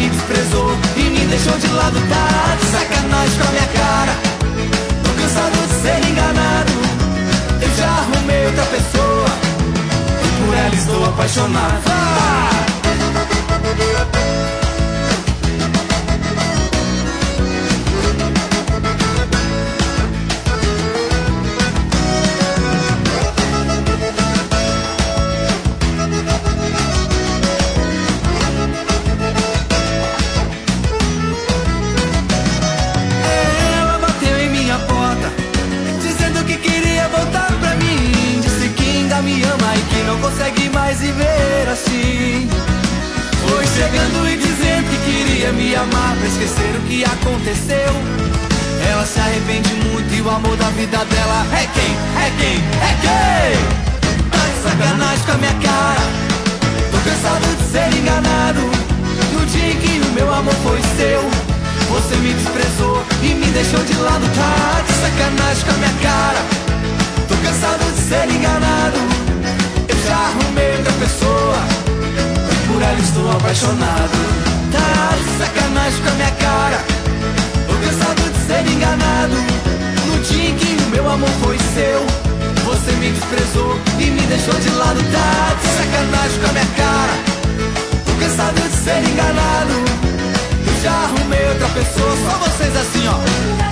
me desprezou e me deixou de lado. Tá de sacanagem com a minha cara. Tô cansado de ser enganado. Eu já arrumei outra pessoa e por ela estou apaixonado. Consegue mais viver assim. Foi chegando e dizendo que queria me amar pra esquecer o que aconteceu. Ela se arrepende muito e o amor da vida dela é quem? É quem? É quem? Tá de sacanagem com a minha cara. Tô cansado de ser enganado. No dia em que o meu amor foi seu, você me desprezou e me deixou de lado. Tá de sacanagem com a minha cara. Tô cansado de ser enganado. Já arrumei outra pessoa e por ela estou apaixonado. Tá de sacanagem com a minha cara. Tô cansado de ser enganado. No dia em que o meu amor foi seu, você me desprezou e me deixou de lado. Tá de sacanagem com a minha cara. Tô cansado de ser enganado. Eu já arrumei outra pessoa. Só vocês assim, ó.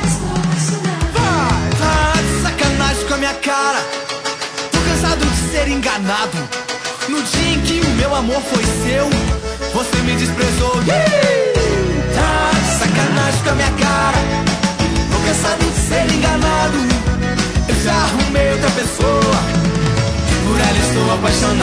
Vai! Tá de sacanagem com a minha cara. Cansado de ser enganado. No dia em que o meu amor foi seu, você me desprezou. Tá de sacanagem com a minha cara. Tô cansado de ser enganado. Eu já arrumei outra pessoa e por ela estou apaixonado.